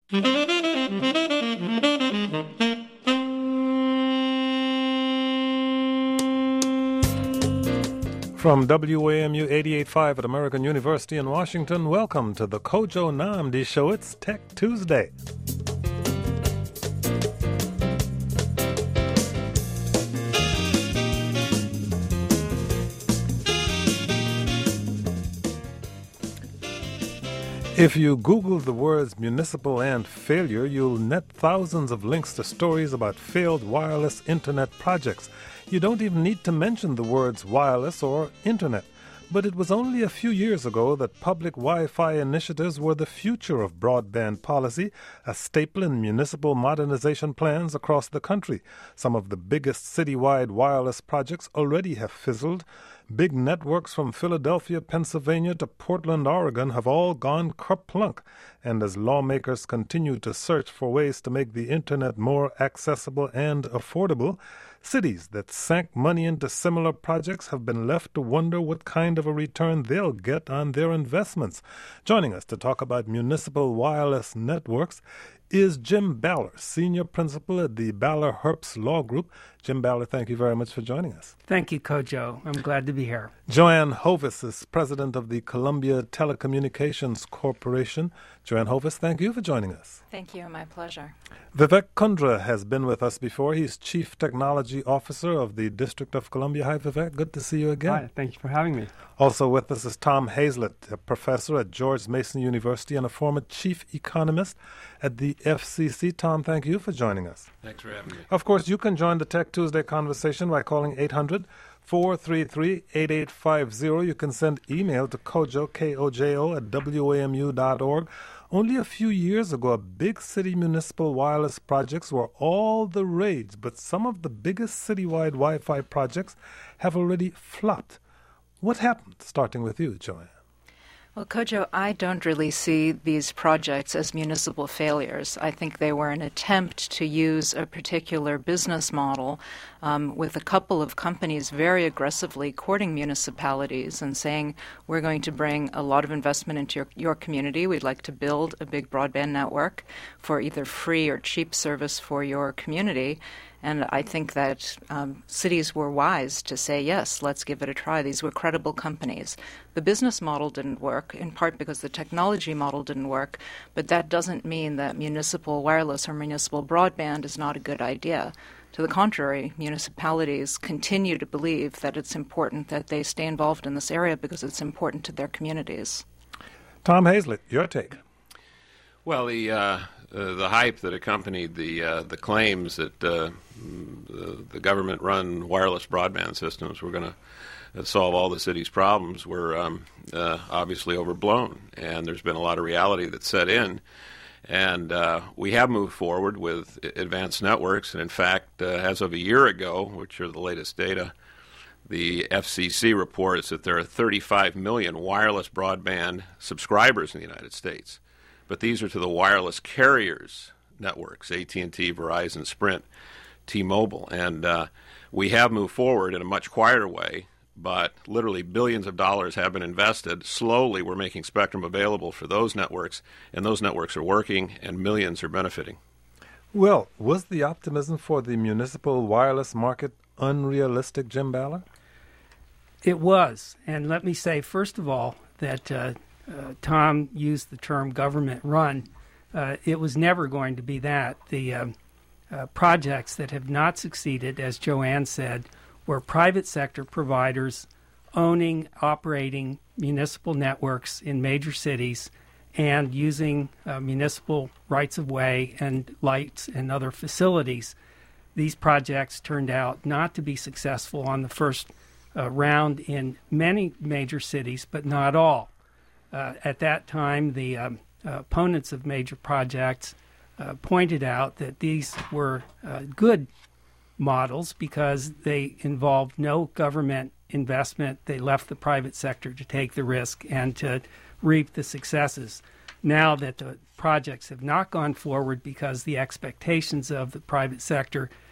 From WAMU 88.5 at American University in Washington, welcome to the Kojo Nnamdi Show. It's Tech Tuesday. If you Google the words municipal and failure, you'll net thousands of links to stories about failed wireless internet projects. You don't even need to mention the words wireless or internet. But it was only a few years ago that public Wi-Fi initiatives were the future of broadband policy, a staple in municipal modernization plans across the country. Some of the biggest citywide wireless projects already have fizzled. Big networks from Philadelphia, Pennsylvania to Portland, Oregon have all gone kerplunk. And as lawmakers continue to search for ways to make the internet more accessible and affordable, cities that sank money into similar projects have been left to wonder what kind of a return they'll get on their investments. Joining us to talk about municipal wireless networks is Jim Baller, Senior Principal at the Baller Herbst Law Group. Jim Baller, thank you very much for joining us. Thank you, Kojo. I'm glad to be here. Joanne Hovis is President of the Columbia Telecommunications Corporation. Joanne Hovis, thank you for joining us. Thank you. My pleasure. Vivek Kundra has been with us before. He's Chief Technology Officer of the District of Columbia. Hi, Vivek. Good to see you again. Hi. Thank you for having me. Also with us is Tom Hazlett, a professor at George Mason University and a former chief economist at the FCC. Tom, thank you for joining us. Thanks for having me. Of course, you can join the Tech Tuesday conversation by calling 800-433-8850. You can send email to kojo, K-O-J-O, at WAMU.org. Only a few years ago, big city municipal wireless projects were all the rage, but some of the biggest citywide Wi-Fi projects have already flopped. What happened, starting with you, Joanne? Well, Kojo, I don't really see these projects as municipal failures. I think they were an attempt to use a particular business model with a couple of companies very aggressively courting municipalities and saying, we're going to bring a lot of investment into your community. We'd like to build a big broadband network for either free or cheap service for your community. And I think that cities were wise to say, yes, let's give it a try. These were credible companies. The business model didn't work, in part because the technology model didn't work, but that doesn't mean that municipal wireless or municipal broadband is not a good idea. To the contrary, municipalities continue to believe that it's important that they stay involved in this area because it's important to their communities. Tom Hazlett, your take. Well, the hype that accompanied the claims that the government-run wireless broadband systems were going to solve all the city's problems were obviously overblown, and there's been a lot of reality that set in. And we have moved forward with advanced networks, and in fact, as of a year ago, which are the latest data, the FCC reports that there are 35 million wireless broadband subscribers in the United States. But these are to the wireless carriers networks, AT&T, Verizon, Sprint, T-Mobile. And we have moved forward in a much quieter way, but literally billions of dollars have been invested. Slowly, we're making spectrum available for those networks, and those networks are working, and millions are benefiting. Well, was the optimism for the municipal wireless market unrealistic, Jim Baller? It was. And let me say, first of all, that Tom used the term government-run. It was never going to be that. The projects that have not succeeded, as Joanne said, were private sector providers owning, operating municipal networks in major cities and using municipal rights-of-way and lights and other facilities. These projects turned out not to be successful on the first round in many major cities, but not all. At that time, the opponents of major projects pointed out that these were good models because they involved no government investment. They left the private sector to take the risk and to reap the successes. Now that the projects have not gone forward because the expectations of the private sector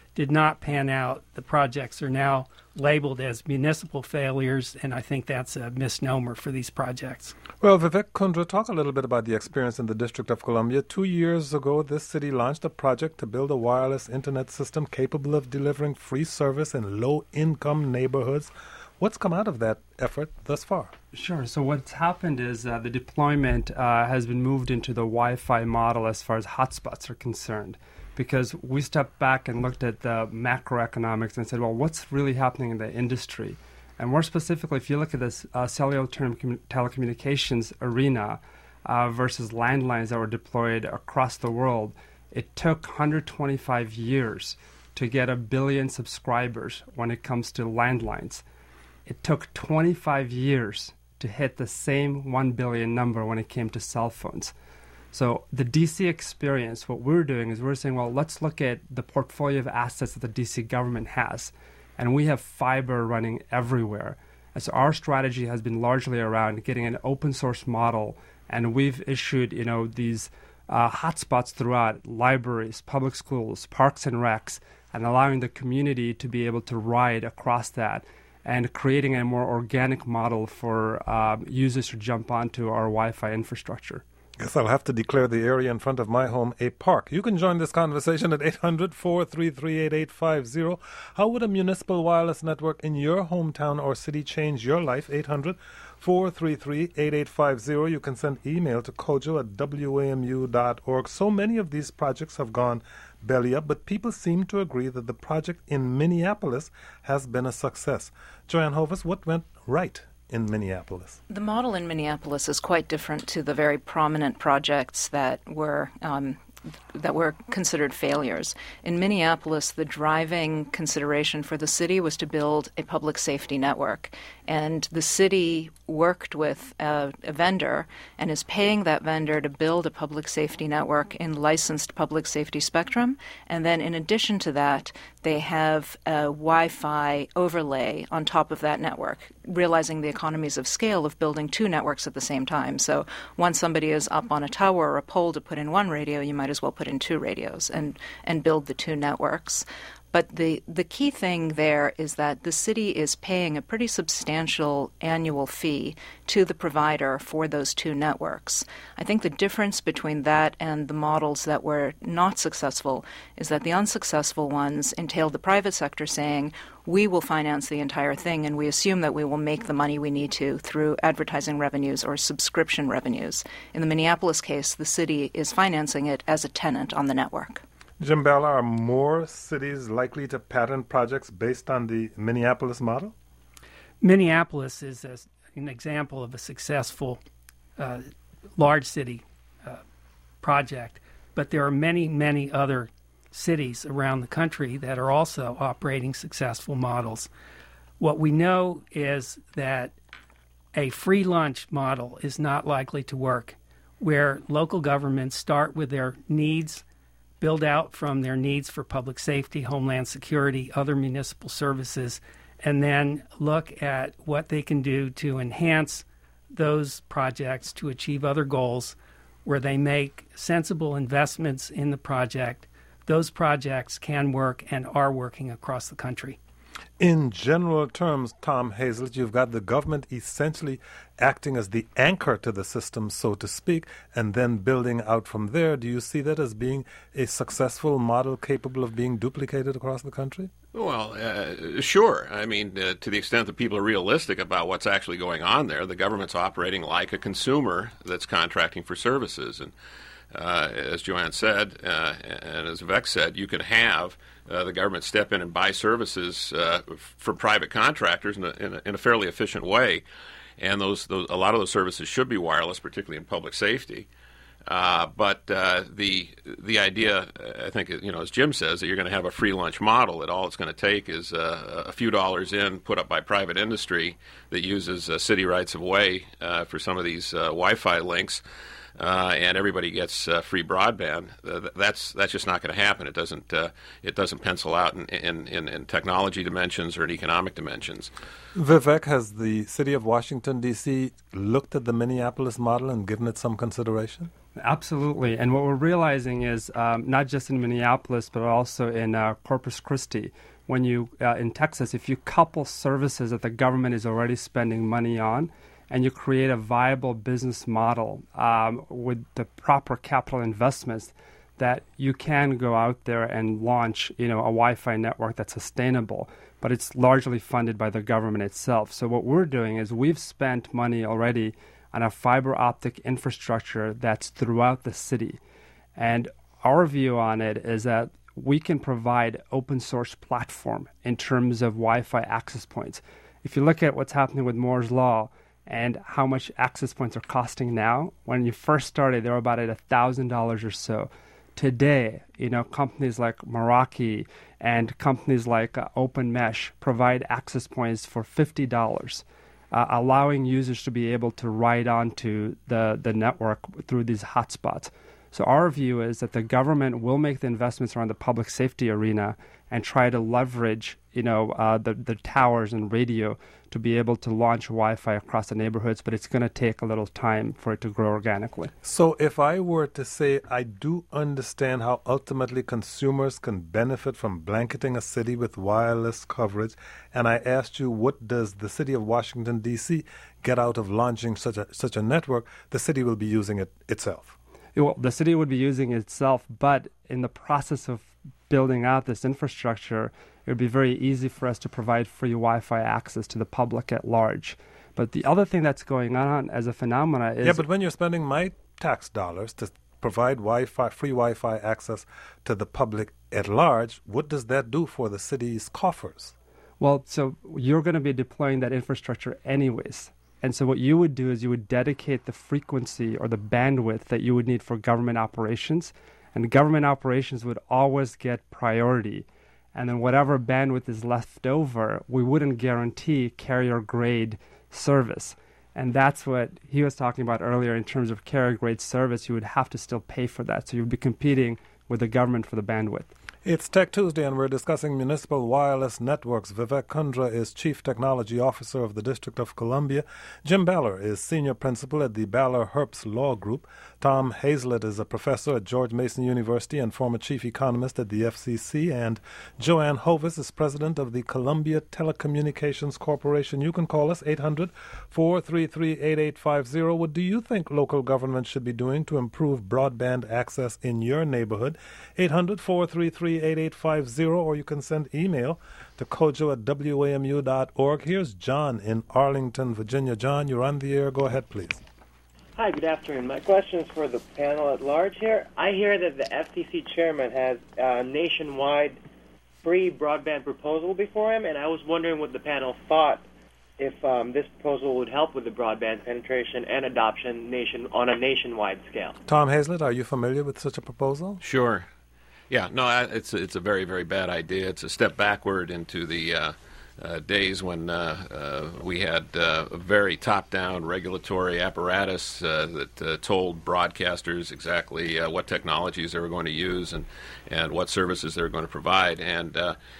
did not pan out. The projects are now labeled as municipal failures, and I think that's a misnomer for these projects. Well, Vivek Kundra, talk a little bit about the experience in the District of Columbia. 2 years ago, this city launched a project to build a wireless internet system capable of delivering free service in low-income neighborhoods. What's come out of that effort thus far? Sure. So what's happened is the deployment has been moved into the Wi-Fi model as far as hotspots are concerned, because we stepped back and looked at the macroeconomics and said, well, what's really happening in the industry? And more specifically, if you look at this cellular telecommunications arena versus landlines that were deployed across the world, it took 125 years to get 1 billion subscribers when it comes to landlines. It took 25 years to hit the same 1 billion number when it came to cell phones. So the DC experience, what we're doing is we're saying, well, let's look at the portfolio of assets that the DC government has. And we have fiber running everywhere. And so our strategy has been largely around getting an open source model. And we've issued, these hotspots throughout libraries, public schools, parks and recs, and allowing the community to be able to ride across that and creating a more organic model for users to jump onto our Wi-Fi infrastructure. Guess I'll have to declare the area in front of my home a park. You can join this conversation at 800-433-8850. How would a municipal wireless network in your hometown or city change your life? 800-433-8850. You can send email to kojo@wamu.org. So many of these projects have gone belly up, but people seem to agree that the project in Minneapolis has been a success. Joanne Hovis, what went right in Minneapolis? The model in Minneapolis is quite different to the very prominent projects that were considered failures. In Minneapolis, the driving consideration for the city was to build a public safety network. And the city worked with a vendor and is paying that vendor to build a public safety network in licensed public safety spectrum. And then in addition to that, they have a Wi-Fi overlay on top of that network, realizing the economies of scale of building two networks at the same time. So once somebody is up on a tower or a pole to put in one radio, you might as well put in two radios and build the two networks. But the key thing there is that the city is paying a pretty substantial annual fee to the provider for those two networks. I think the difference between that and the models that were not successful is that the unsuccessful ones entailed the private sector saying, we will finance the entire thing and we assume that we will make the money we need to through advertising revenues or subscription revenues. In the Minneapolis case, the city is financing it as a tenant on the network. Jim Bell, are more cities likely to patent projects based on the Minneapolis model? Minneapolis is an example of a successful large city project, but there are many, many other cities around the country that are also operating successful models. What we know is that a free lunch model is not likely to work, where local governments start with their needs, build out from their needs for public safety, homeland security, other municipal services, and then look at what they can do to enhance those projects to achieve other goals, where they make sensible investments in the project. Those projects can work and are working across the country. In general terms, Tom Hazlett, you've got the government essentially acting as the anchor to the system, so to speak, and then building out from there. Do you see that as being a successful model capable of being duplicated across the country? Well, sure. I mean, to the extent that people are realistic about what's actually going on there, the government's operating like a consumer that's contracting for services. And as Joanne said, and as Vivek said, you can have the government step in and buy services for private contractors in a fairly efficient way, and a lot of those services should be wireless, particularly in public safety. But the idea, I think, as Jim says, that you're going to have a free lunch model, that all it's going to take is a few dollars in put up by private industry that uses city rights of way for some of these Wi-Fi links. And everybody gets free broadband. That's just not going to happen. It doesn't pencil out in technology dimensions or in economic dimensions. Vivek, has the city of Washington, D.C. looked at the Minneapolis model and given it some consideration? Absolutely. And what we're realizing is not just in Minneapolis, but also in Corpus Christi, when you, in Texas, if you couple services that the government is already spending money on, and you create a viable business model with the proper capital investments, that you can go out there and launch, a Wi-Fi network that's sustainable, but it's largely funded by the government itself. So what we're doing is we've spent money already on a fiber optic infrastructure that's throughout the city. And our view on it is that we can provide open source platform in terms of Wi-Fi access points. If you look at what's happening with Moore's Law and how much access points are costing now, when you first started, they were about at $1,000 or so. Today, companies like Meraki and companies like OpenMesh provide access points for $50, allowing users to be able to ride onto the network through these hotspots. So our view is that the government will make the investments around the public safety arena and try to leverage, the towers and radio to be able to launch Wi-Fi across the neighborhoods, but it's going to take a little time for it to grow organically. So if I were to say I do understand how ultimately consumers can benefit from blanketing a city with wireless coverage, and I asked you what does the city of Washington, D.C. get out of launching such a network, the city will be using it itself. Well, the city would be using it itself, but in the process of building out this infrastructure, it would be very easy for us to provide free Wi-Fi access to the public at large. But the other thing that's going on as a phenomena is... Yeah, but when you're spending my tax dollars to provide free Wi-Fi access to the public at large, what does that do for the city's coffers? Well, so you're going to be deploying that infrastructure anyways. And so what you would do is you would dedicate the frequency or the bandwidth that you would need for government operations, and government operations would always get priority. And then whatever bandwidth is left over, we wouldn't guarantee carrier-grade service. And that's what he was talking about earlier in terms of carrier-grade service. You would have to still pay for that. So you would be competing with the government for the bandwidth. It's Tech Tuesday, and we're discussing municipal wireless networks. Vivek Kundra is Chief Technology Officer of the District of Columbia. Jim Baller is Senior Principal at the Baller Herbst Law Group. Tom Hazlett is a professor at George Mason University and former Chief Economist at the FCC. And Joanne Hovis is President of the Columbia Telecommunications Corporation. You can call us 800-433-8850. What do you think local government should be doing to improve broadband access in your neighborhood? 800-433-8850, or you can send email to kojo@wamu.org. Here's John in Arlington, Virginia. John, you're on the air. Go ahead, please. Hi, good afternoon. My question is for the panel at large here. I hear that the FCC chairman has a nationwide free broadband proposal before him, and I was wondering what the panel thought if this proposal would help with the broadband penetration and adoption on a nationwide scale. Tom Hazlett, are you familiar with such a proposal? Sure. Yeah, no, it's a very, very bad idea. It's a step backward into the days when we had a very top-down regulatory apparatus that told broadcasters exactly what technologies they were going to use and what services they were going to provide. And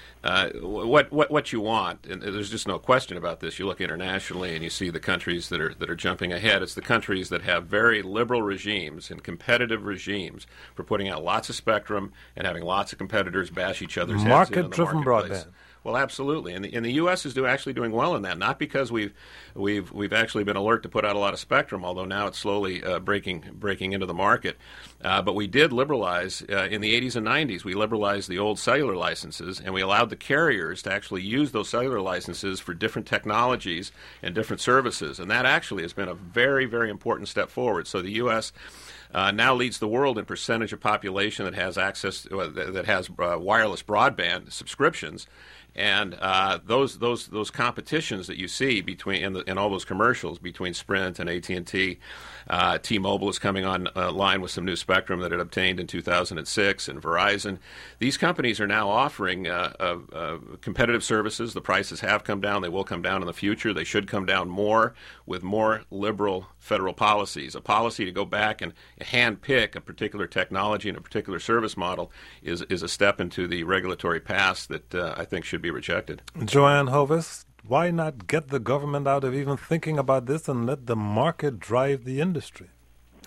what you want, and there's just no question about this. You look internationally and you see the countries that are jumping ahead. It's the countries that have very liberal regimes and competitive regimes for putting out lots of spectrum and having lots of competitors bash each other's heads in the Market-driven marketplace. broadband. Well, absolutely, and the U.S. is actually doing well in that. Not because we've actually been alert to put out a lot of spectrum, although now it's slowly breaking into the market. But we did liberalize in the 80s and 90s. We liberalized the old cellular licenses, and we allowed the carriers to actually use those cellular licenses for different technologies and different services, and that actually has been a very, very important step forward. So the U.S. Now leads the world in percentage of population that has access that has wireless broadband subscriptions. And those competitions that you see between in all those commercials between Sprint and AT&T, T-Mobile is coming on line with some new spectrum that it obtained in 2006, and Verizon. These companies are now offering competitive services. The prices have come down. They will come down in the future. They should come down more with more liberal federal policies. A policy to go back and hand-pick a particular technology and a particular service model is a step into the regulatory past that I think should be rejected. Joanne Hovis, why not get the government out of even thinking about this and let the market drive the industry?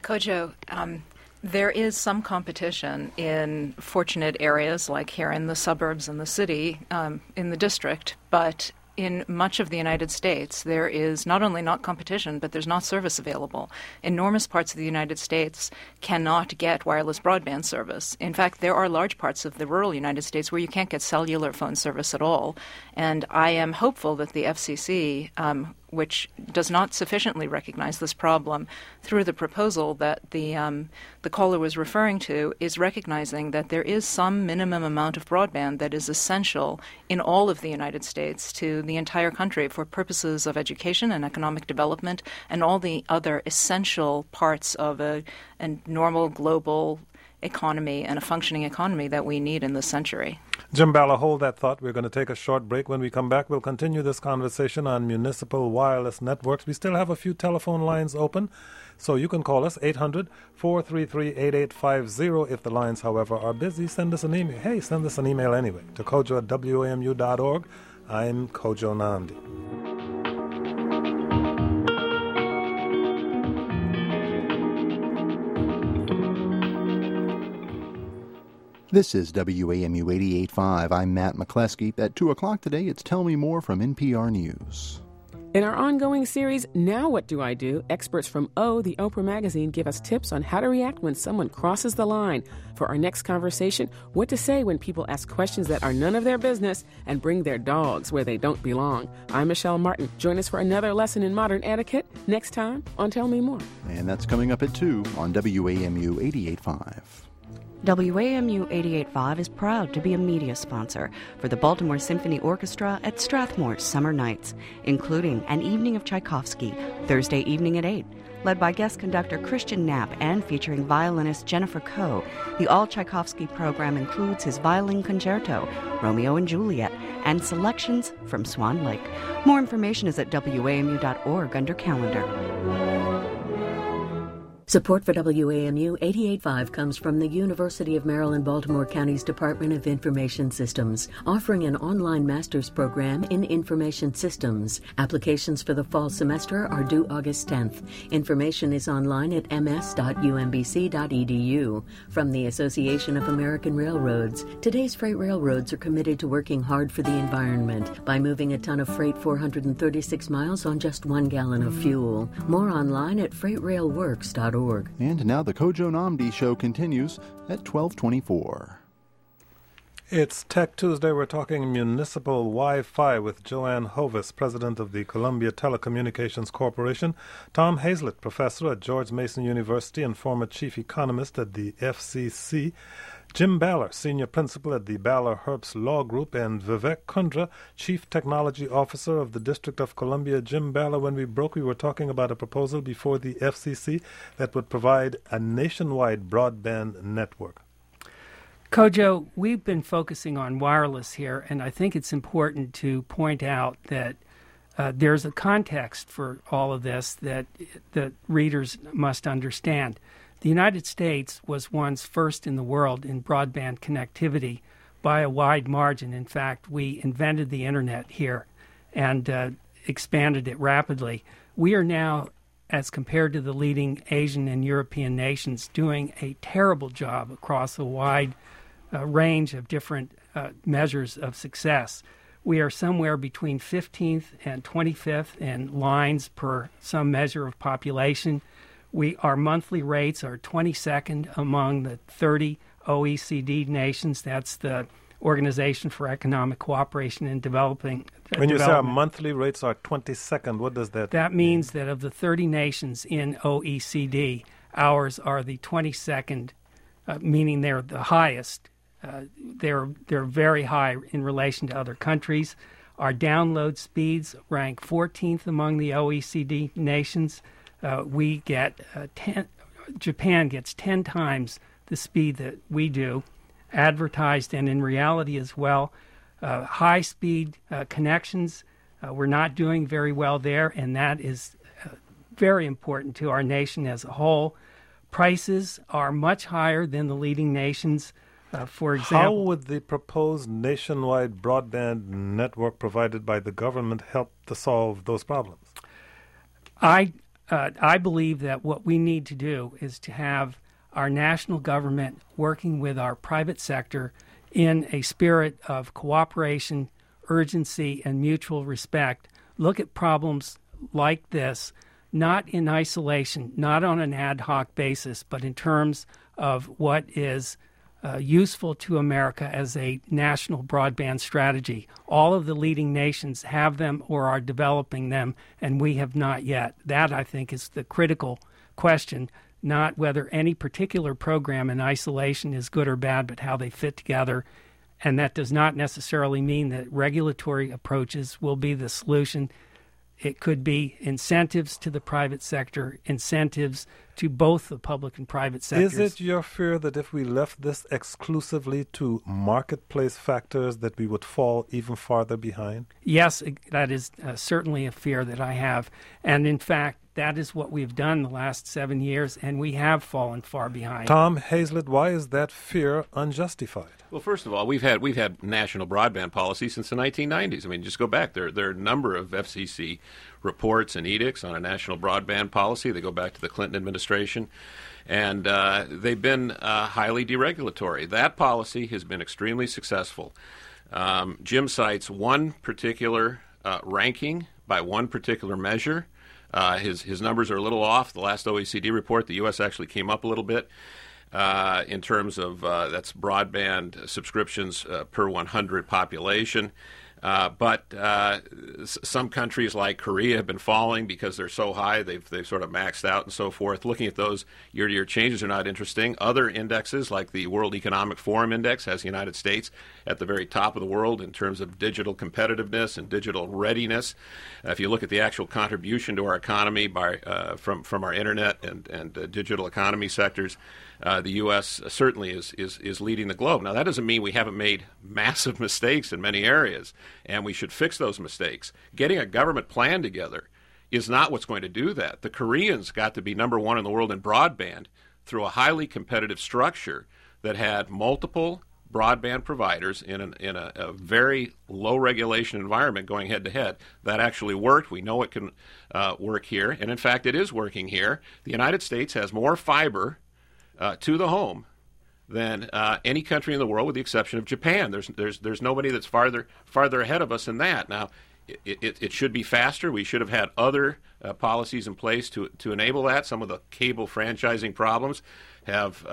Kojo, there is some competition in fortunate areas like here in the suburbs and the city, in the district, but in much of the United States, there is not only not competition, but there's not service available. Enormous parts of the United States cannot get wireless broadband service. In fact, there are large parts of the rural United States where you can't get cellular phone service at all. And I am hopeful that the FCC, which does not sufficiently recognize this problem through the proposal that the caller was referring to, is recognizing that there is some minimum amount of broadband that is essential in all of the United States to the entire country for purposes of education and economic development and all the other essential parts of a normal global economy and a functioning economy that we need in this century. Jim Ballard, hold that thought. We're going to take a short break. When we come back, we'll continue this conversation on municipal wireless networks. We still have a few telephone lines open, so you can call us 800-433-8850. If the lines, however, are busy, send us an email. Hey, send us an email anyway to kojo@wamu.org. I'm Kojo Nnamdi. This is WAMU 88.5. I'm Matt McCleskey. At 2 o'clock today, it's Tell Me More from NPR News. In our ongoing series, Now What Do I Do?, experts from the Oprah magazine give us tips on how to react when someone crosses the line. For our next conversation, what to say when people ask questions that are none of their business and bring their dogs where they don't belong. I'm Michelle Martin. Join us for another lesson in modern etiquette next time on Tell Me More. And that's coming up at 2 on WAMU 88.5. WAMU 88.5 is proud to be a media sponsor for the Baltimore Symphony Orchestra at Strathmore's Summer Nights, including an evening of Tchaikovsky, Thursday evening at 8, led by guest conductor Christian Knapp and featuring violinist Jennifer Coe. The all-Tchaikovsky program includes his violin concerto, Romeo and Juliet, and selections from Swan Lake. More information is at wamu.org under calendar. Support for WAMU 88.5 comes from the University of Maryland, Baltimore County's Department of Information Systems, offering an online master's program in information systems. Applications for the fall semester are due August 10th. Information is online at ms.umbc.edu. From the Association of American Railroads, today's freight railroads are committed to working hard for the environment by moving a ton of freight 436 miles on just 1 gallon of fuel. More online at freightrailworks.org. And now the Kojo Nnamdi Show continues at 12:24. It's Tech Tuesday. We're talking municipal Wi-Fi with Joanne Hovis, president of the Columbia Telecommunications Corporation, Tom Hazlett, professor at George Mason University and former chief economist at the FCC, Jim Ballard, senior principal at the Ballard Herbst Law Group, and Vivek Kundra, chief technology officer of the District of Columbia. Jim Ballard, when we broke, we were talking about a proposal before the FCC that would provide a nationwide broadband network. Kojo, we've been focusing on wireless here, and I think it's important to point out that there's a context for all of this that the readers must understand. The United States was once first in the world in broadband connectivity by a wide margin. In fact, we invented the Internet here and expanded it rapidly. We are now, as compared to the leading Asian and European nations, doing a terrible job across a wide range of different measures of success. We are somewhere between 15th and 25th in lines per some measure of population. Our monthly rates are 22nd among the 30 OECD nations. That's the Organization for Economic Cooperation and Developing. When you say our monthly rates are 22nd, what does that mean? That means that of the 30 nations in OECD, ours are the 22nd, meaning they're the highest. They're very high in relation to other countries. Our download speeds rank 14th among the OECD nations. We get Japan gets 10 times the speed that we do, advertised and in reality as well. High-speed connections, we're not doing very well there, and that is very important to our nation as a whole. Prices are much higher than the leading nations. For example, how would the proposed nationwide broadband network provided by the government help to solve those problems? I believe that what we need to do is to have our national government working with our private sector in a spirit of cooperation, urgency, and mutual respect. Look at problems like this, not in isolation, not on an ad hoc basis, but in terms of what is useful to America as a national broadband strategy. All of the leading nations have them or are developing them, and we have not yet. That, I think, is the critical question, not whether any particular program in isolation is good or bad, but how they fit together. And that does not necessarily mean that regulatory approaches will be the solution. It could be incentives to the private sector, incentives to both the public and private sectors. Is it your fear that if we left this exclusively to marketplace factors that we would fall even farther behind? Yes, that is certainly a fear that I have. And in fact, that is what we've done the last 7 years, and we have fallen far behind. Tom Hazlett, why is that fear unjustified? Well, first of all, we've had national broadband policy since the 1990s. I mean, just go back. There are a number of FCC reports and edicts on a national broadband policy. They go back to the Clinton administration, and they've been highly deregulatory. That policy has been extremely successful. Jim cites one particular ranking by one particular measure. His numbers are a little off. The last OECD report, the U.S. actually came up a little bit in terms of that's broadband subscriptions per 100 population. But some countries like Korea have been falling because they're so high, they've sort of maxed out and so forth. Looking at those year-to-year changes are not interesting. Other indexes, like the World Economic Forum Index, has the United States at the very top of the world in terms of digital competitiveness and digital readiness. If you look at the actual contribution to our economy from our internet and digital economy sectors, the U.S. certainly is leading the globe. Now, that doesn't mean we haven't made massive mistakes in many areas, and we should fix those mistakes. Getting a government plan together is not what's going to do that. The Koreans got to be number one in the world in broadband through a highly competitive structure that had multiple broadband providers in a very low regulation environment going head to head. That actually worked. We know it can work here, and in fact, it is working here. The United States has more fiber to the home than any country in the world, with the exception of Japan. There's nobody that's farther ahead of us in that. Now, it should be faster. We should have had other policies in place to enable that. Some of the cable franchising problems have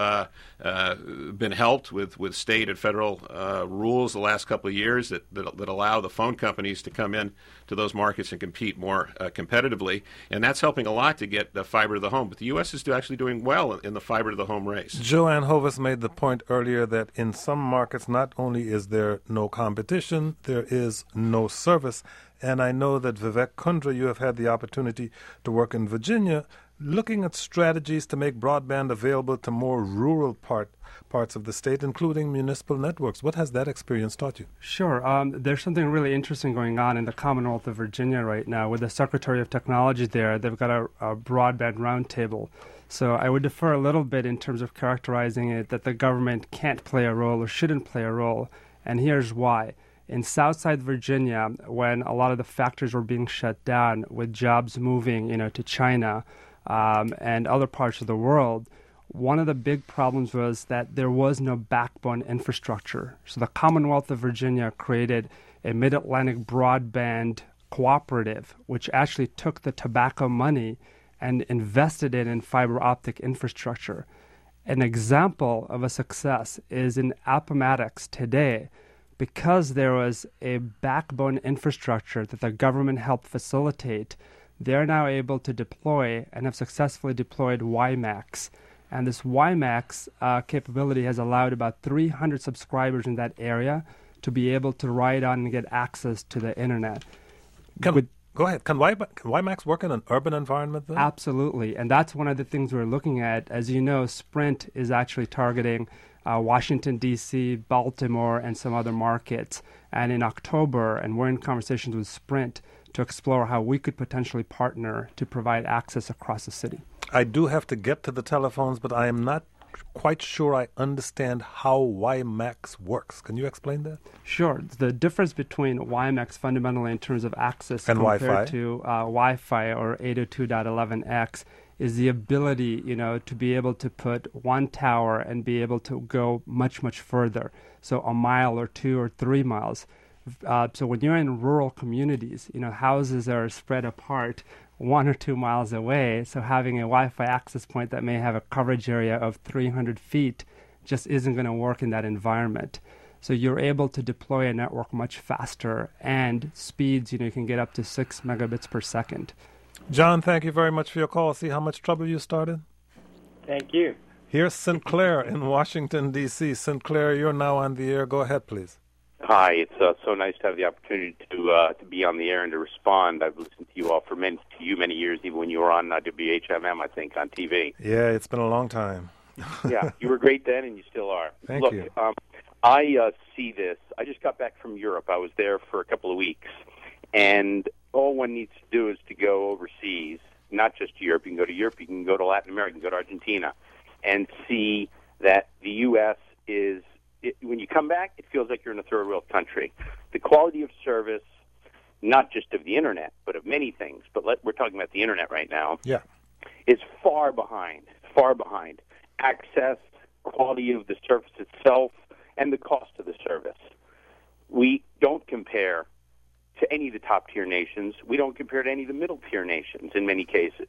been helped with state and federal rules the last couple of years that allow the phone companies to come in to those markets and compete more competitively, and that's helping a lot to get the fiber to the home. But the U.S. is actually doing well in the fiber to the home race. Joanne Hovis made the point earlier that in some markets not only is there no competition, there is no service. And I know that Vivek Kundra, you have had the opportunity to work in Virginia, looking at strategies to make broadband available to more rural parts of the state, including municipal networks. What has that experience taught you? Sure. There's something really interesting going on in the Commonwealth of Virginia right now with the Secretary of Technology there. They've got a broadband roundtable. So I would defer a little bit in terms of characterizing it that the government can't play a role or shouldn't play a role. And here's why. In Southside Virginia, when a lot of the factories were being shut down with jobs moving, to China and other parts of the world, one of the big problems was that there was no backbone infrastructure. So the Commonwealth of Virginia created a Mid-Atlantic broadband cooperative, which actually took the tobacco money and invested it in fiber optic infrastructure. An example of a success is in Appomattox today. Because there was a backbone infrastructure that the government helped facilitate, they're now able to deploy and have successfully deployed WiMAX. And this WiMAX capability has allowed about 300 subscribers in that area to be able to ride on and get access to the internet. Go ahead. Can WiMAX work in an urban environment then? Absolutely. And that's one of the things we're looking at. As you know, Sprint is actually targeting Washington, D.C., Baltimore, and some other markets. And in October, and we're in conversations with Sprint to explore how we could potentially partner to provide access across the city. I do have to get to the telephones, but I am not quite sure I understand how WiMAX works. Can you explain that? Sure. The difference between WiMAX fundamentally in terms of access and compared Wi-Fi to Wi-Fi or 802.11x is the ability, to be able to put one tower and be able to go much, much further. So a mile or 2 or 3 miles. So when you're in rural communities, houses are spread apart 1 or 2 miles away. So having a Wi-Fi access point that may have a coverage area of 300 feet just isn't going to work in that environment. So you're able to deploy a network much faster, and speeds, you can get up to 6 megabits per second. John, thank you very much for your call. See how much trouble you started? Thank you. Here's Sinclair in Washington, D.C. Sinclair, you're now on the air. Go ahead, please. Hi, it's so nice to have the opportunity to be on the air and to respond. I've listened to you all for many years, even when you were on WHMM, I think, on TV. Yeah, it's been a long time. Yeah, you were great then, and you still are. Thank you. I see this. I just got back from Europe. I was there for a couple of weeks, and all one needs to do is to go overseas, not just Europe. You can go to Europe, you can go to Latin America, you can go to Argentina, and see that the U.S. is, when you come back, it feels like you're in a third world country. The quality of service, not just of the Internet, but of many things, but we're talking about the Internet right now, is far behind. Access, quality of the service itself, and the cost of the service. We don't compare to any of the top-tier nations. We don't compare to any of the middle-tier nations in many cases.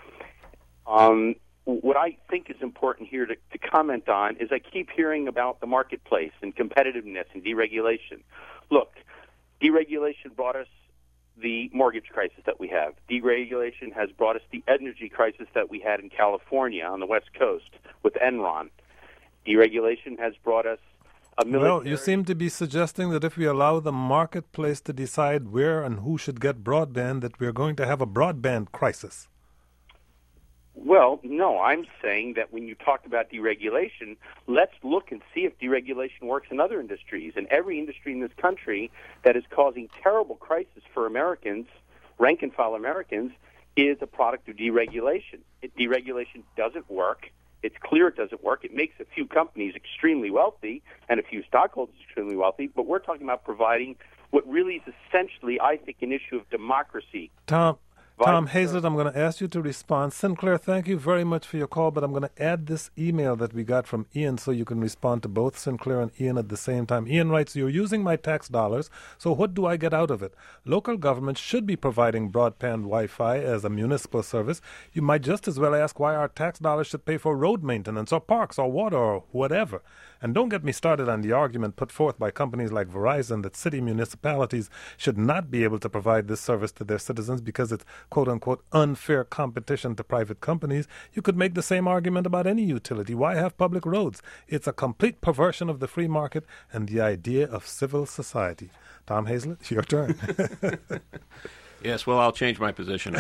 What I think is important here to comment on is I keep hearing about the marketplace and competitiveness and deregulation. Look, deregulation brought us the mortgage crisis that we have. Deregulation has brought us the energy crisis that we had in California on the West Coast with Enron. Deregulation has brought us a military... Well, you seem to be suggesting that if we allow the marketplace to decide where and who should get broadband, that we're going to have a broadband crisis. Well, no, I'm saying that when you talk about deregulation, let's look and see if deregulation works in other industries. And every industry in this country that is causing terrible crisis for Americans, rank-and-file Americans, is a product of deregulation. Deregulation doesn't work. It's clear it doesn't work. It makes a few companies extremely wealthy and a few stockholders extremely wealthy, but we're talking about providing what really is essentially, I think, an issue of democracy. Tom Hazlett, I'm going to ask you to respond. Sinclair, thank you very much for your call, but I'm going to add this email that we got from Ian so you can respond to both Sinclair and Ian at the same time. Ian writes, you're using my tax dollars, so what do I get out of it? Local governments should be providing broadband Wi-Fi as a municipal service. You might just as well ask why our tax dollars should pay for road maintenance or parks or water or whatever. And don't get me started on the argument put forth by companies like Verizon that city municipalities should not be able to provide this service to their citizens because it's quote-unquote unfair competition to private companies. You could make the same argument about any utility. Why have public roads? It's a complete perversion of the free market and the idea of civil society. Tom Hazlett, your turn. Yes, well, I'll change my position.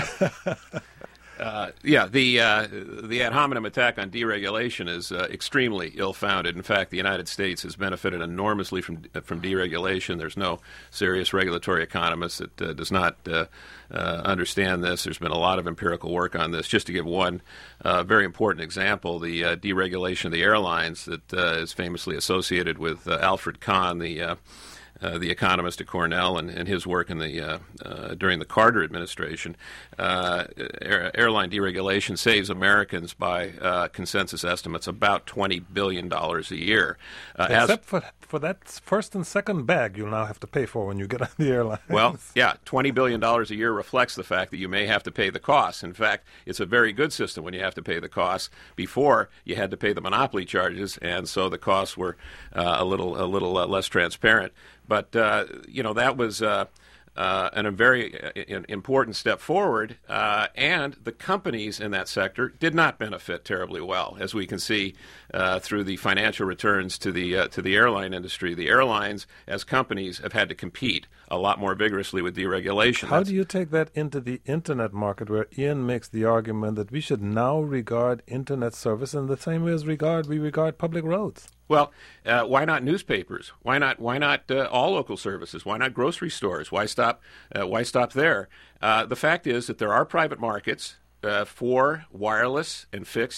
The ad hominem attack on deregulation is extremely ill-founded. In fact, the United States has benefited enormously from deregulation. There's no serious regulatory economist that does not understand this. There's been a lot of empirical work on this. Just to give one very important example, the deregulation of the airlines that is famously associated with Alfred Kahn, the economist at Cornell, and his work in during the Carter administration. Airline deregulation saves Americans by consensus estimates about $20 billion a year. Except for that first and second bag you'll now have to pay for when you get on the airline. Well, yeah, $20 billion a year reflects the fact that you may have to pay the costs. In fact, it's a very good system when you have to pay the costs. Before, you had to pay the monopoly charges, and so the costs were a little less transparent. But, that was a very important step forward, and the companies in that sector did not benefit terribly well, as we can see through the financial returns to the airline industry. The airlines, as companies, have had to compete a lot more vigorously with deregulation. How do you take that into the Internet market, where Ian makes the argument that we should now regard Internet service in the same way as we regard public roads? Well, why not newspapers? Why not all local services? Why not grocery stores? Why stop there? The fact is that there are private markets for wireless and fixed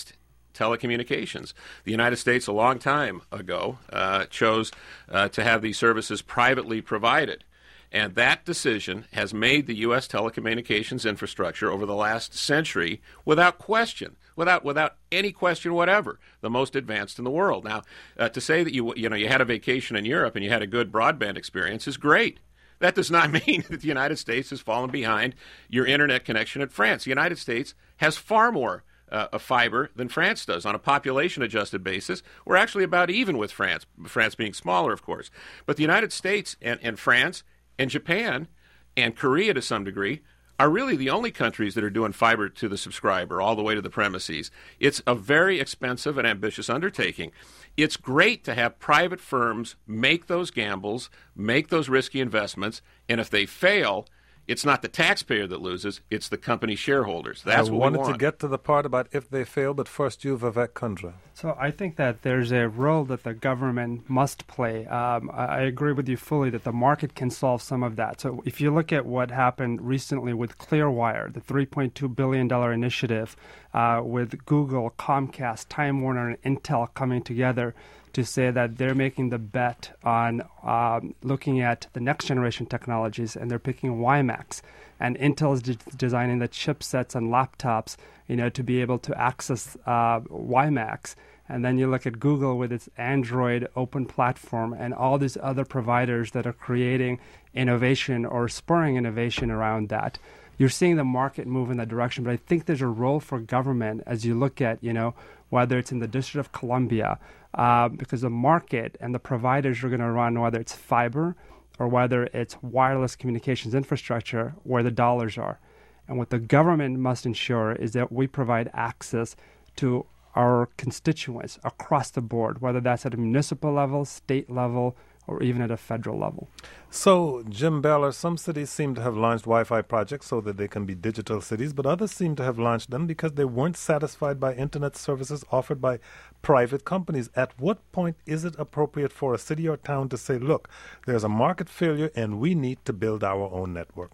telecommunications. The United States, a long time ago, chose to have these services privately provided. And that decision has made the U.S. telecommunications infrastructure over the last century, without question, without any question whatever, the most advanced in the world. Now, to say that you had a vacation in Europe and you had a good broadband experience is great. That does not mean that the United States has fallen behind your internet connection at France. The United States has far more fiber than France does. On a population-adjusted basis, we're actually about even with France, France being smaller, of course. But the United States and France and Japan and Korea to some degree are really the only countries that are doing fiber to the subscriber all the way to the premises. It's a very expensive and ambitious undertaking. It's great to have private firms make those gambles, make those risky investments, and if they fail, it's not the taxpayer that loses, it's the company shareholders. That's what we want. I wanted to get to the part about if they fail, but first you, Vivek Kundra. So I think that there's a role that the government must play. I agree with you fully that the market can solve some of that. So if you look at what happened recently with Clearwire, the $3.2 billion initiative with Google, Comcast, Time Warner, and Intel coming together to say that they're making the bet on looking at the next generation technologies, and they're picking WiMAX. And Intel is designing the chipsets and laptops, to be able to access WiMAX. And then you look at Google with its Android open platform and all these other providers that are creating innovation or spurring innovation around that. You're seeing the market move in that direction, but I think there's a role for government as you look at, whether it's in the District of Columbia, because the market and the providers are going to run, whether it's fiber or whether it's wireless communications infrastructure, where the dollars are. And what the government must ensure is that we provide access to our constituents across the board, whether that's at a municipal level, state level, or even at a federal level. So, Jim Beller, some cities seem to have launched Wi-Fi projects so that they can be digital cities, but others seem to have launched them because they weren't satisfied by internet services offered by private companies. At what point is it appropriate for a city or town to say, look, there's a market failure and we need to build our own network?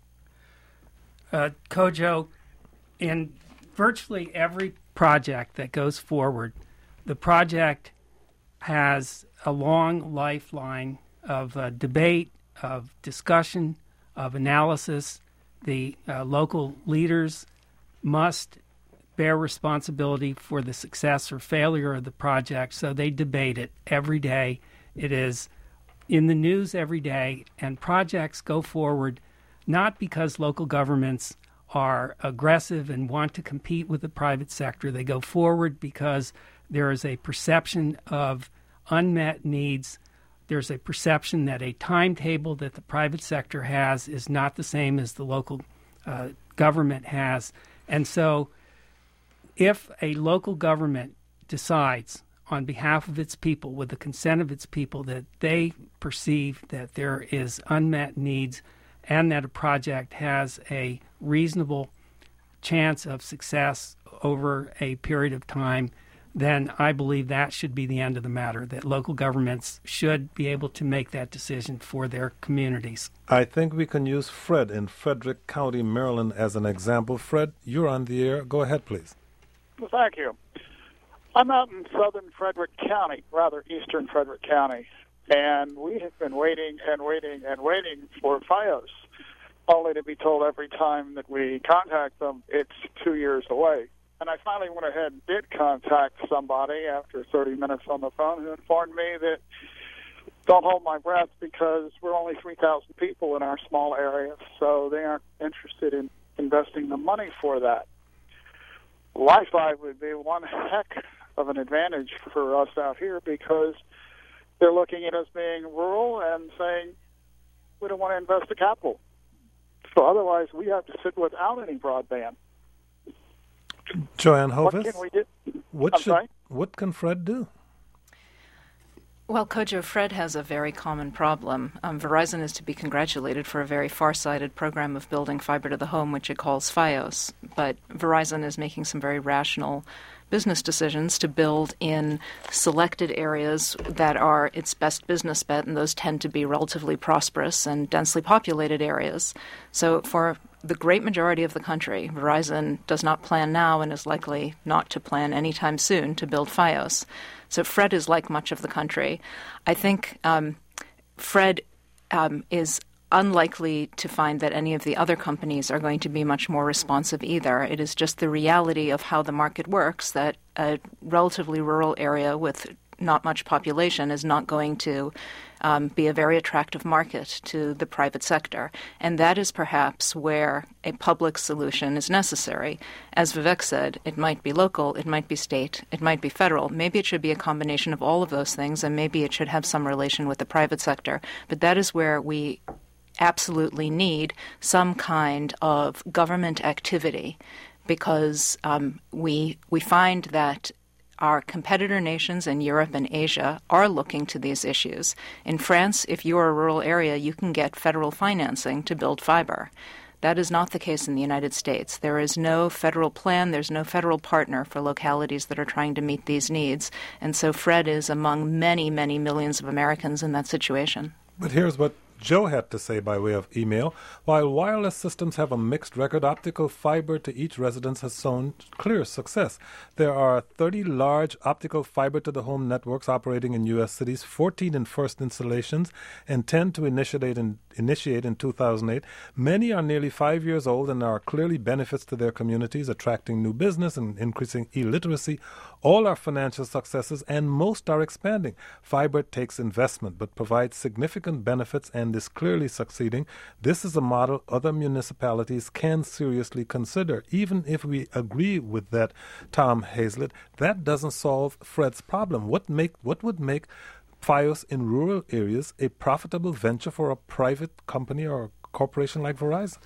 Kojo, in virtually every project that goes forward, the project has a long lifeline of debate, of discussion, of analysis. The local leaders must bear responsibility for the success or failure of the project, so they debate it every day. It is in the news every day, and projects go forward not because local governments are aggressive and want to compete with the private sector. They go forward because there is a perception of unmet needs. There's a perception that a timetable that the private sector has is not the same as the local government has. And so if a local government decides on behalf of its people, with the consent of its people, that they perceive that there is unmet needs and that a project has a reasonable chance of success over a period of time, then I believe that should be the end of the matter, that local governments should be able to make that decision for their communities. I think we can use Fred in Frederick County, Maryland, as an example. Fred, you're on the air. Go ahead, please. Well, thank you. I'm out in southern Frederick County, rather eastern Frederick County, and we have been waiting and waiting and waiting for FiOS, only to be told every time that we contact them it's 2 years away. And I finally went ahead and did contact somebody after 30 minutes on the phone who informed me that don't hold my breath because we're only 3,000 people in our small area, so they aren't interested in investing the money for that. Wi-Fi would be one heck of an advantage for us out here because they're looking at us being rural and saying we don't want to invest the capital. So otherwise we have to sit without any broadband. Joanne Hovis, what can we do? What can Fred do? Well, Kojo, Fred has a very common problem. Verizon is to be congratulated for a very far-sighted program of building fiber to the home, which it calls FiOS. But Verizon is making some very rational business decisions to build in selected areas that are its best business bet, and those tend to be relatively prosperous and densely populated areas. So for the great majority of the country, Verizon does not plan now and is likely not to plan anytime soon to build Fios. So Fred is like much of the country. I think Fred is unlikely to find that any of the other companies are going to be much more responsive either. It is just the reality of how the market works that a relatively rural area with not much population is not going to be a very attractive market to the private sector. And that is perhaps where a public solution is necessary. As Vivek said, it might be local, it might be state, it might be federal. Maybe it should be a combination of all of those things, and maybe it should have some relation with the private sector. But that is where we absolutely need some kind of government activity, because we find that our competitor nations in Europe and Asia are looking to these issues. In France, if you're a rural area, you can get federal financing to build fiber. That is not the case in the United States. There is no federal plan, there's no federal partner for localities that are trying to meet these needs. And so Fred is among many, many millions of Americans in that situation. But here's what Joe had to say by way of email. While wireless systems have a mixed record, optical fiber to each residence has shown clear success. There are 30 large optical fiber-to-the-home networks operating in U.S. cities, 14 in first installations, and 10 to initiate in 2008. Many are nearly 5 years old and are clearly benefits to their communities, attracting new business and increasing illiteracy. All are financial successes, and most are expanding. Fiber takes investment, but provides significant benefits and is clearly succeeding. This is a model other municipalities can seriously consider. Even if we agree with that, Tom Hazlett, that doesn't solve Fred's problem. What would make Fios in rural areas a profitable venture for a private company or a corporation like Verizon?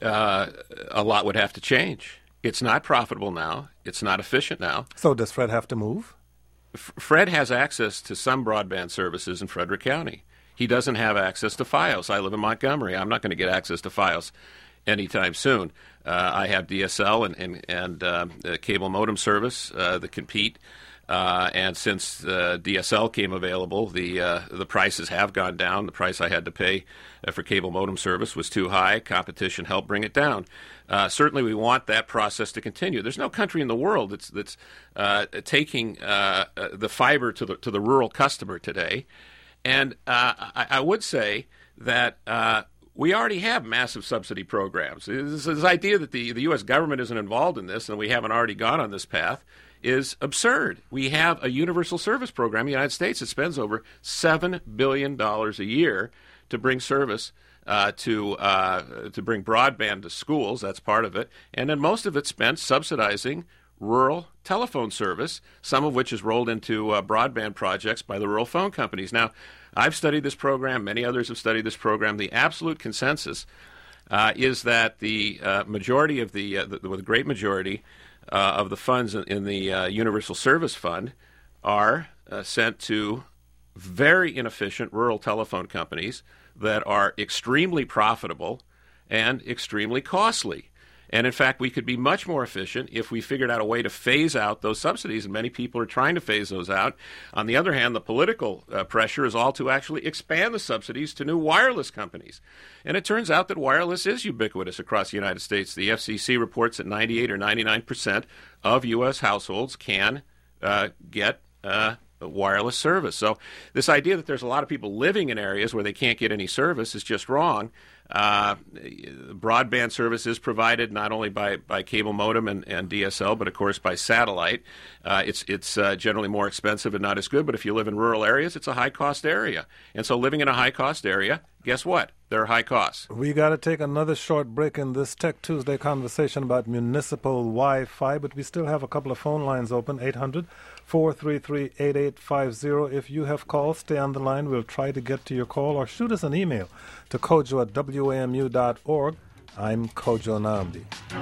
A lot would have to change. It's not profitable now. It's not efficient now. So does Fred have to move? Fred has access to some broadband services in Frederick County. He doesn't have access to Fios. I live in Montgomery. I'm not going to get access to Fios anytime soon. I have DSL and cable modem service that compete. And since DSL came available, the prices have gone down. The price I had to pay for cable modem service was too high. Competition helped bring it down. Certainly, we want that process to continue. There's no country in the world that's taking the fiber to the rural customer today. And I would say that we already have massive subsidy programs. This idea that the U.S. government isn't involved in this and we haven't already gone on this path is absurd. We have a universal service program in the United States that spends over $7 billion a year to bring service to bring broadband to schools. That's part of it. And then most of it spent subsidizing rural telephone service, some of which is rolled into broadband projects by the rural phone companies. Now, I've studied this program. Many others have studied this program. The absolute consensus is that the majority of the great majority of the funds in the Universal Service Fund are sent to very inefficient rural telephone companies that are extremely profitable and extremely costly. And in fact, we could be much more efficient if we figured out a way to phase out those subsidies, and many people are trying to phase those out. On the other hand, the political pressure is all to actually expand the subsidies to new wireless companies. And it turns out that wireless is ubiquitous across the United States. The FCC reports that 98 or 99% of U.S. households can get wireless service. So this idea that there's a lot of people living in areas where they can't get any service is just wrong. Broadband service is provided not only by cable modem and DSL, but of course by satellite. It's generally more expensive and not as good, but if you live in rural areas, it's a high-cost area. And so living in a high-cost area, guess what? There are high costs. We got to take another short break in this Tech Tuesday conversation about municipal Wi-Fi, but we still have a couple of phone lines open, 800-433-8850. If you have calls, stay on the line. We'll try to get to your call, or shoot us an email to kojo@wamu.org. I'm Kojo Nnamdi.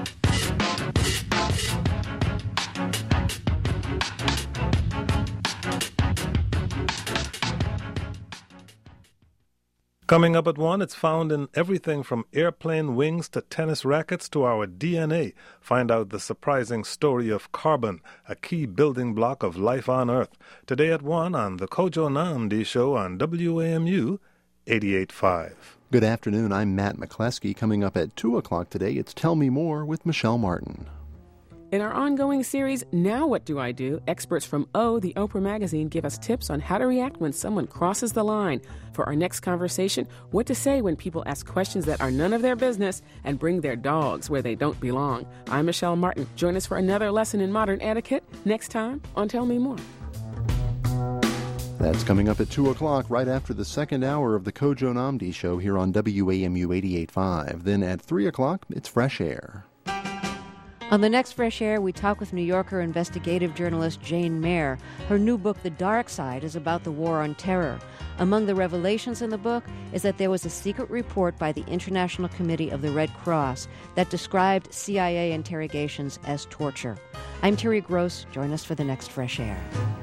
Coming up at 1, it's found in everything from airplane wings to tennis rackets to our DNA. Find out the surprising story of carbon, a key building block of life on Earth. Today at 1 on the Kojo Nnamdi Show on WAMU 88.5. Good afternoon. I'm Matt McCleskey. Coming up at 2 o'clock today, it's Tell Me More with Michelle Martin. In our ongoing series, Now What Do I Do?, experts from O, the Oprah magazine, give us tips on how to react when someone crosses the line. For our next conversation, what to say when people ask questions that are none of their business and bring their dogs where they don't belong. I'm Michelle Martin. Join us for another lesson in modern etiquette next time on Tell Me More. That's coming up at 2 o'clock, right after the second hour of the Kojo Nnamdi Show here on WAMU 88.5. Then at 3 o'clock, it's Fresh Air. On the next Fresh Air, we talk with New Yorker investigative journalist Jane Mayer. Her new book, The Dark Side, is about the war on terror. Among the revelations in the book is that there was a secret report by the International Committee of the Red Cross that described CIA interrogations as torture. I'm Terry Gross. Join us for the next Fresh Air.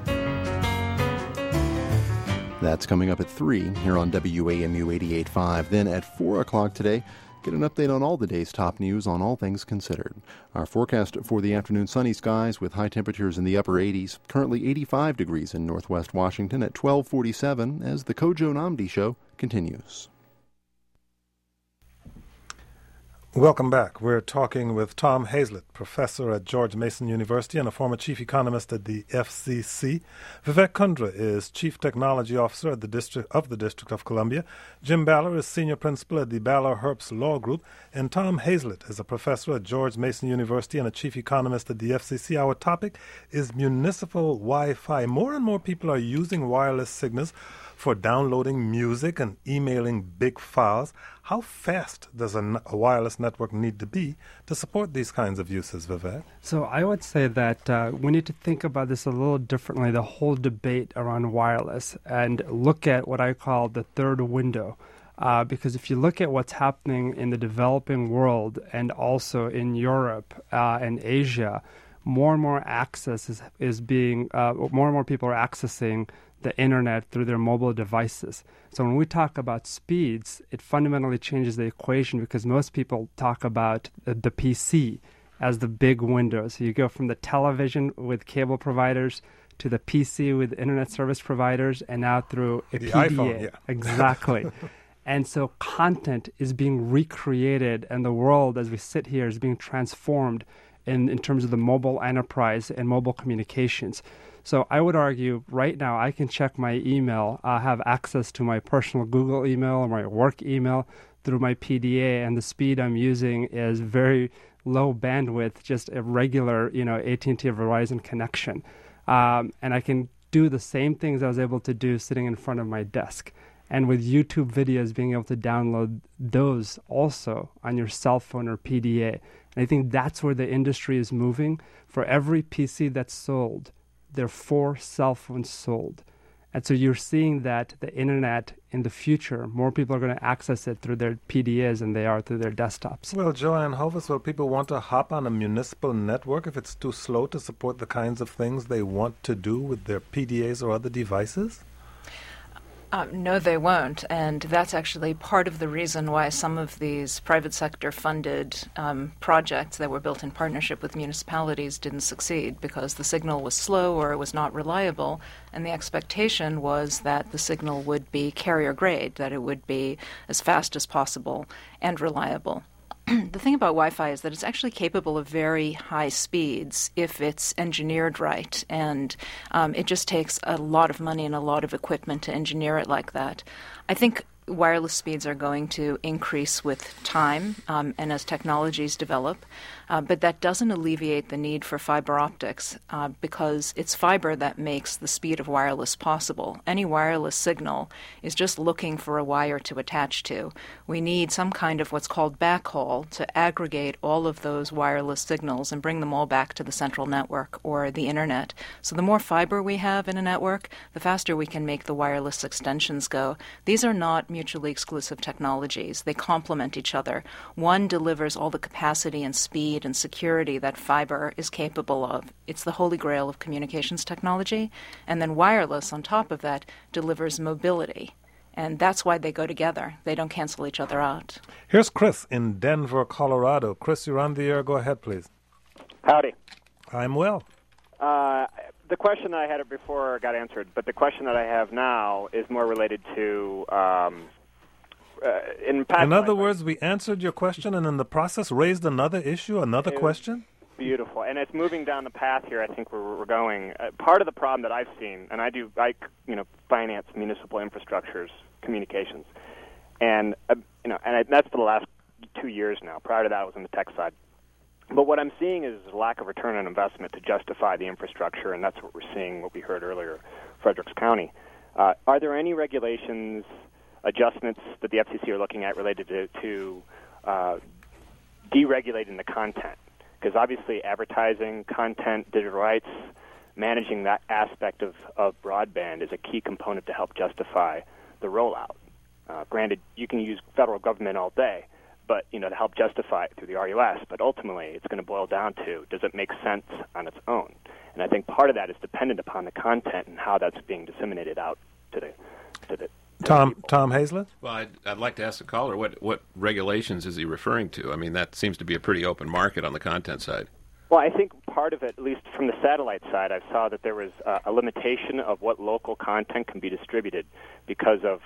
That's coming up at 3 here on WAMU 88.5. Then at 4 o'clock today, get an update on all the day's top news on All Things Considered. Our forecast for the afternoon: sunny skies with high temperatures in the upper 80s. Currently 85 degrees in northwest Washington at 12:47 as the Kojo Nnamdi Show continues. Welcome back. We're talking with Tom Hazlett, professor at George Mason University and a former chief economist at the FCC. Vivek Kundra is chief technology officer at the District of Columbia. Jim Baller is senior principal at the Baller Herbst Law Group. And Tom Hazlett is a professor at George Mason University and a chief economist at the FCC. Our topic is municipal Wi-Fi. More and more people are using wireless signals for downloading music and emailing big files. How fast does a wireless network need to be to support these kinds of uses, Vivek? So I would say that we need to think about this a little differently, the whole debate around wireless, and look at what I call the third window. Because if you look at what's happening in the developing world and also in Europe and Asia, more and more access is being, more and more people are accessing the internet through their mobile devices. So when we talk about speeds, it fundamentally changes the equation because most people talk about the PC as the big window. So you go from the television with cable providers to the PC with internet service providers and now through a PDA. iPhone, yeah. Exactly. And so content is being recreated and the world as we sit here is being transformed in terms of the mobile enterprise and mobile communications. So I would argue right now I can check my email, have access to my personal Google email or my work email through my PDA, and the speed I'm using is very low bandwidth, just a regular, AT&T or Verizon connection. And I can do the same things I was able to do sitting in front of my desk. And with YouTube videos, being able to download those also on your cell phone or PDA. And I think that's where the industry is moving. For every PC that's sold, there are 4 cell phones sold. And so you're seeing that the internet in the future, more people are going to access it through their PDAs than they are through their desktops. Well, Joanne Hovis, will people want to hop on a municipal network if it's too slow to support the kinds of things they want to do with their PDAs or other devices? No, they won't. And that's actually part of the reason why some of these private sector funded projects that were built in partnership with municipalities didn't succeed because the signal was slow or it was not reliable. And the expectation was that the signal would be carrier grade, that it would be as fast as possible and reliable. The thing about Wi-Fi is that it's actually capable of very high speeds if it's engineered right, and it just takes a lot of money and a lot of equipment to engineer it like that. I think wireless speeds are going to increase with time and as technologies develop, but that doesn't alleviate the need for fiber optics because it's fiber that makes the speed of wireless possible. Any wireless signal is just looking for a wire to attach to. We need some kind of what's called backhaul to aggregate all of those wireless signals and bring them all back to the central network or the internet. So the more fiber we have in a network, the faster we can make the wireless extensions go. These are not mutually exclusive technologies. They complement each other. One delivers all the capacity and speed and security that fiber is capable of. It's the holy grail of communications technology. And then wireless, on top of that, delivers mobility. And that's why they go together. They don't cancel each other out. Here's Chris in Denver, Colorado. Chris, you're on the air. Go ahead, please. Howdy. I'm well. The question I had before got answered, but the question that I have now is more related to in past. In other words, we answered your question and in the process raised another issue, another question? Beautiful, and it's moving down the path here. I think we're going. Part of the problem that I've seen, and I finance municipal infrastructures, communications, and that's for the last 2 years now. Prior to that, I was on the tech side. But what I'm seeing is a lack of return on investment to justify the infrastructure, and that's what we're seeing. What we heard earlier, Fredericks County. Are there any regulations, adjustments that the FCC are looking at related to deregulating the content? Because obviously advertising, content, digital rights, managing that aspect of broadband is a key component to help justify the rollout. Granted, you can use federal government all day, but to help justify it through the RUS. But ultimately, it's going to boil down to, does it make sense on its own? And I think part of that is dependent upon the content and how that's being disseminated out to the Tom Hazlett? Well, I'd like to ask the caller, what regulations is he referring to? I mean, that seems to be a pretty open market on the content side. Well, I think part of it, at least from the satellite side, I saw that there was a limitation of what local content can be distributed because of,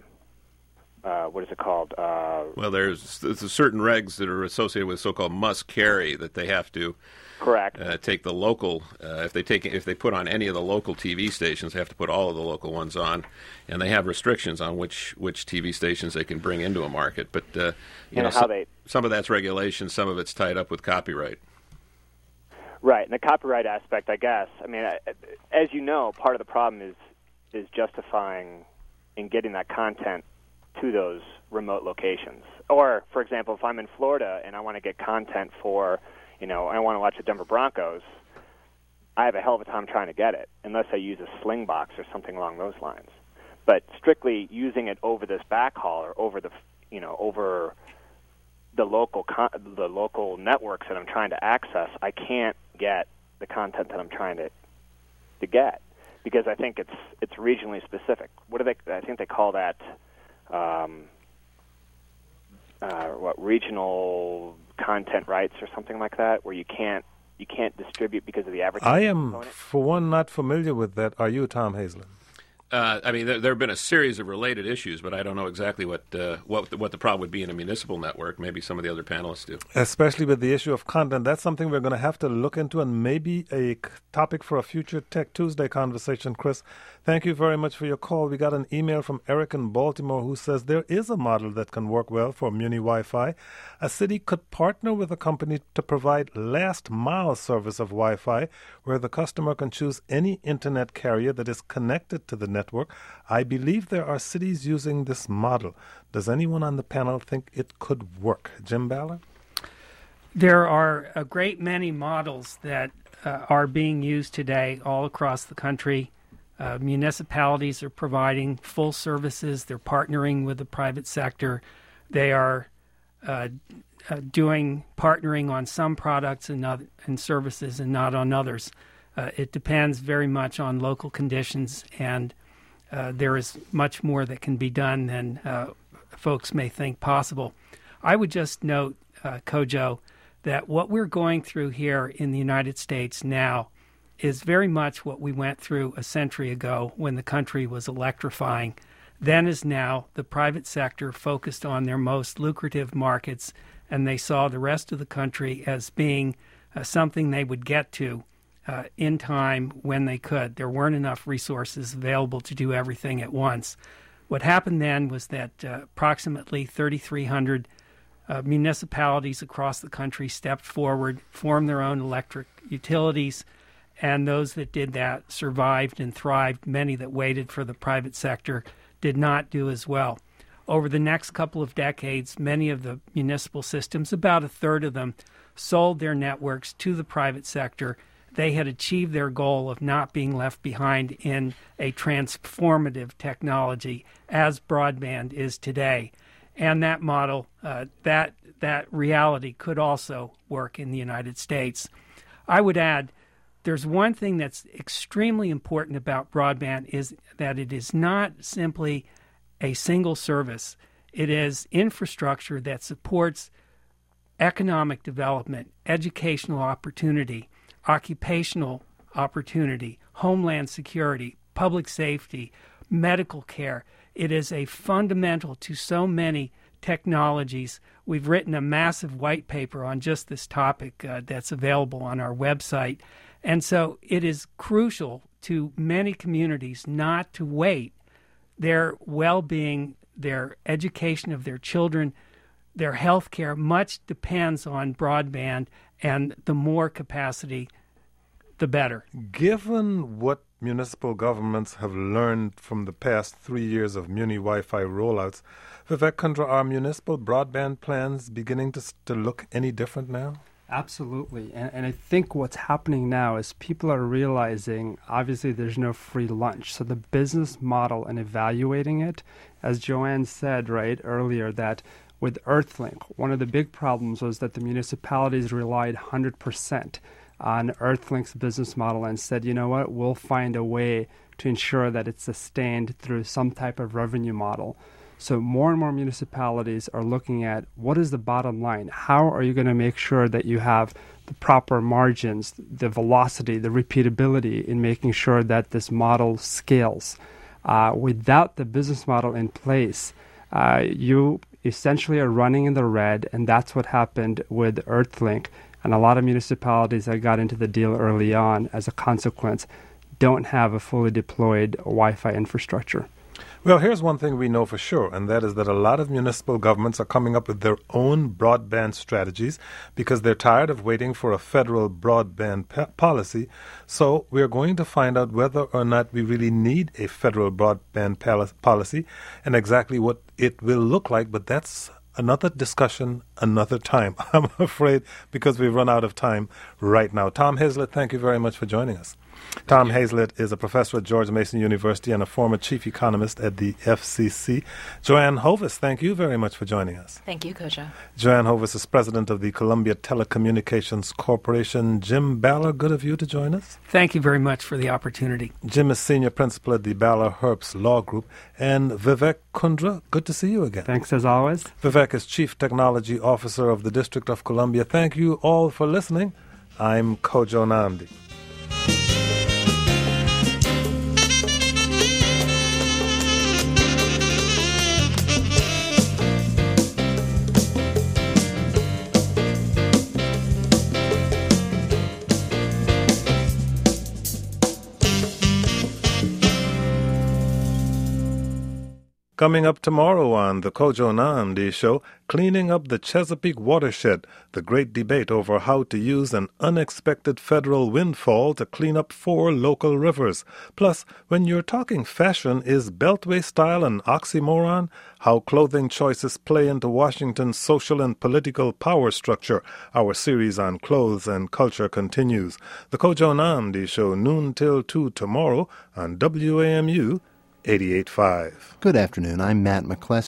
what is it called? Well, there's certain regs that are associated with so-called must carry that they have to correct take the local. If they put on any of the local TV stations, they have to put all of the local ones on, and they have restrictions on which TV stations they can bring into a market. But some of that's regulation, some of it's tied up with copyright. Right, and the copyright aspect, I guess. I mean, as you know, part of the problem is justifying and getting that content to those remote locations. Or, for example, if I'm in Florida and I want to get content for, I want to watch the Denver Broncos, I have a hell of a time trying to get it, unless I use a sling box or something along those lines. But strictly using it over this backhaul or over over the local networks that I'm trying to access, I can't get the content that I'm trying to get, because I think it's regionally specific. I think they call that regional content rights or something like that, where you can't distribute because of the advertising I am, component. for one, not familiar with that. Are you, Tom Hazlett? I mean, there have been a series of related issues, but I don't know exactly what the problem would be in a municipal network. Maybe some of the other panelists do. Especially with the issue of content. That's something we're going to have to look into, and maybe a topic for a future Tech Tuesday conversation. Chris, thank you very much for your call. We got an email from Eric in Baltimore who says there is a model that can work well for Muni Wi-Fi. A city could partner with a company to provide last-mile service of Wi-Fi, where the customer can choose any internet carrier that is connected to the network. I believe there are cities using this model. Does anyone on the panel think it could work? Jim Ballard? There are a great many models that are being used today all across the country. Municipalities are providing full services. They're partnering with the private sector. They are partnering on some products and services and not on others. It depends very much on local conditions, and there is much more that can be done than folks may think possible. I would just note, Kojo, that what we're going through here in the United States now is very much what we went through a century ago when the country was electrifying. Then as now, the private sector focused on their most lucrative markets, and they saw the rest of the country as being something they would get to in time when they could. There weren't enough resources available to do everything at once. What happened then was that approximately 3,300 municipalities across the country stepped forward, formed their own electric utilities, and those that did that survived and thrived. Many that waited for the private sector did not do as well. Over the next couple of decades, many of the municipal systems, about a third of them, sold their networks to the private sector. They had achieved their goal of not being left behind in a transformative technology as broadband is today. And that model, that reality could also work in the United States. I would add, there's one thing that's extremely important about broadband is that it is not simply a single service. It is infrastructure that supports economic development, educational opportunity, occupational opportunity, homeland security, public safety, medical care. It is a fundamental to so many technologies. We've written a massive white paper on just this topic that's available on our website. And so it is crucial to many communities not to wait. Their well-being, their education of their children, their health care, much depends on broadband, and the more capacity, the better. Given what municipal governments have learned from the past 3 years of Muni Wi-Fi rollouts, Vivek Kundra, are municipal broadband plans beginning to look any different now? Absolutely. And I think what's happening now is people are realizing, obviously, there's no free lunch. So the business model and evaluating it, as Joanne said right earlier, that with Earthlink, one of the big problems was that the municipalities relied 100% on Earthlink's business model and said, you know what, we'll find a way to ensure that it's sustained through some type of revenue model. So more and more municipalities are looking at what is the bottom line? How are you going to make sure that you have the proper margins, the velocity, the repeatability in making sure that this model scales? Without the business model in place, you essentially are running in the red, and that's what happened with Earthlink. And a lot of municipalities that got into the deal early on, as a consequence, don't have a fully deployed Wi-Fi infrastructure. Well, here's one thing we know for sure, and that is that a lot of municipal governments are coming up with their own broadband strategies because they're tired of waiting for a federal broadband policy. So we're going to find out whether or not we really need a federal broadband policy and exactly what it will look like, but that's another discussion, another time, I'm afraid, because we've run out of time right now. Tom Hazlett, thank you very much for joining us. Tom Hazlett is a professor at George Mason University and a former chief economist at the FCC. Joanne Hovis, thank you very much for joining us. Thank you, Kojo. Joanne Hovis is president of the Columbia Telecommunications Corporation. Jim Baller, good of you to join us. Thank you very much for the opportunity. Jim is senior principal at the Baller Herbst Law Group. And Vivek Kundra, good to see you again. Thanks as always. Vivek is chief technology officer of the District of Columbia. Thank you all for listening. I'm Kojo Nnamdi. Coming up tomorrow on the Kojo Nnamdi Show, cleaning up the Chesapeake watershed, the great debate over how to use an unexpected federal windfall to clean up 4 local rivers. Plus, when you're talking fashion, is Beltway style an oxymoron? How clothing choices play into Washington's social and political power structure. Our series on clothes and culture continues. The Kojo Nnamdi Show, noon till 2 tomorrow on WAMU 88.5. Good afternoon. I'm Matt McCleskey.